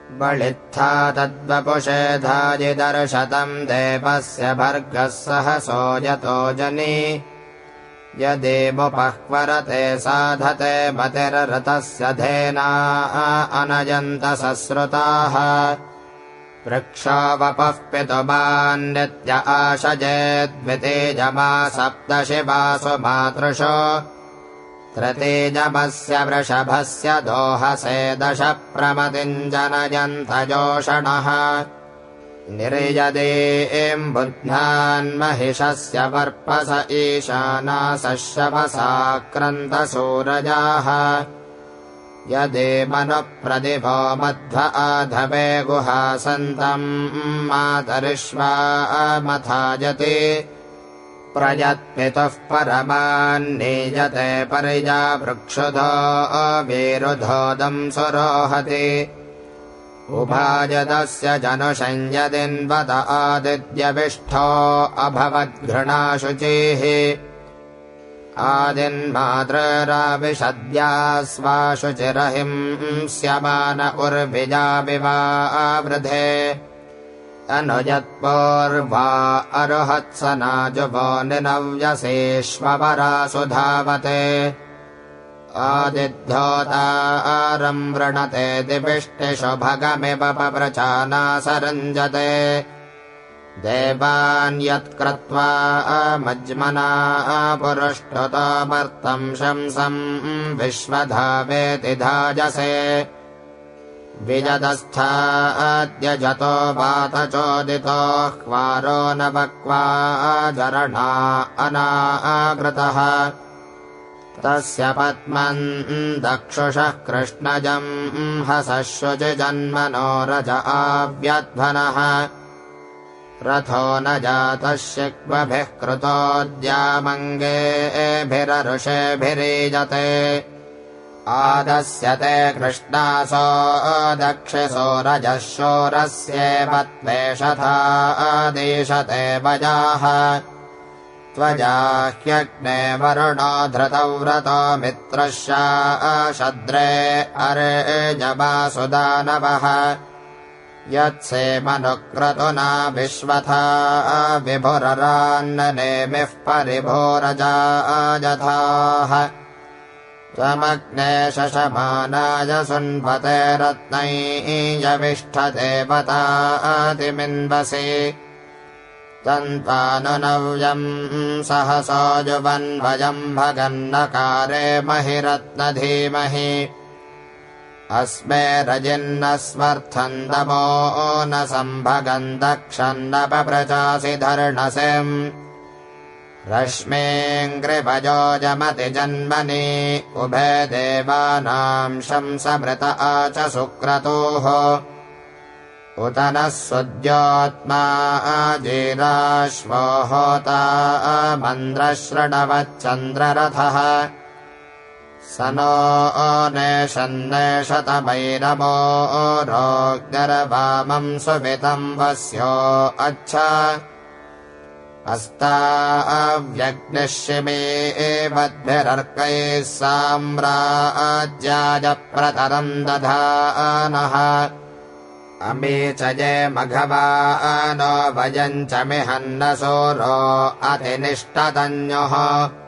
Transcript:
बलित्था तद्वपुषे धाजिदर्शतम् देवस्य भर्गः सहसो यतो जनी यदेवुपह्वरते साधते मतिरृतस्य धेना अनयन्त सश्रुताः वृक्षा वपः पितुमान्नित्य आशजेद्वितेजमा सप्तशिवासु मातृशो तृतीजमस्य वृषभस्य दोहसे दश प्रमतिम् जनयन्त जोषणः निर्यदेम् बुद्ध्यान्महिषस्य वर्पस ईशानासशवसाक्रन्तसूरजाः यदेमनुप्रदिभो मध्व आधवे गुहासन्तम् मातरिष्वामथायति प्रयत्पितुः परमान्नीयते परिजा वृक्षुधो वीरुधोदम् सुरोहति उभाजदस्य जनुषञ्यदिन्वत आदित्यविष्ठो अभवद्घृणाशुचिः आदिन्मातृराविशद्यास्वाशुचिरहिंस्यमान उर्विजाविवावृधे अनुजत्पूर्वा अरुहत्सनाजुवो निनव्यसेष्वपरासुधावते आदिध्योतारम् वृणते दिविष्टिषु भगमिव पप्रचानासरञ्जते देवान् यत्कृत्वा मज्मना पुरुष्टुतोमर्तम् शंसम् विश्वधावेति धाजसे विजदस्थाद्यजतो वातचोदितो ह्वारो न बक्वा जरणा अनाकृतः तस्य पद्मम् दक्षुषः कृष्णजम् हसशुचिजन्मनो रज आव्यध्वनः रथो न जातः शिक्वभिः कृतोद्यामङ्गेभिररुषेभिरीजते आदस्यते कृष्णासो दक्षिसो रजः शोरस्येव त्वेषथा आदिशते वजाः त्वजाह्यग्ने वरुणो धृतौ व्रतो मित्रश्चा शद्रे अरेजवासुदानवः यत्सेमनुक्रतुना विश्वथा विभुररान्ननेमिः परिभोरजाजथाः त्वमग्ने शशमानाय सुन्वते रत्नैयविष्ठते वतातिमिन्वसि तन्त्वानुनव्यम् सहसो जुवन्वयम् भगन्नकारे महिरत्नधीमहि अस्मे रजिन्नस्वर्थम् तमो न सम्भगम् दक्षन्नपप्रचासि धर्णसिम् रश्मीङ्कृपजोजमति जन्मनि उभे देवानाम् शंसमृत आच सुक्रतुः उत नः सुद्योत्मा आजीराश्वो होता मन्द्रशृणवच्चन्द्ररथः स नो नेषन्नेषतमैरमो रोग्निर्वामम् सुवितम् वस्यो अच्छ अस्ताव्यग्निः शिमेवद्भिरर्कैः साम्राज्याय प्रतरम् दधानः अमी च ये मघवानो भजम् च मिहन्न सूरो अतिनिष्टतन्युः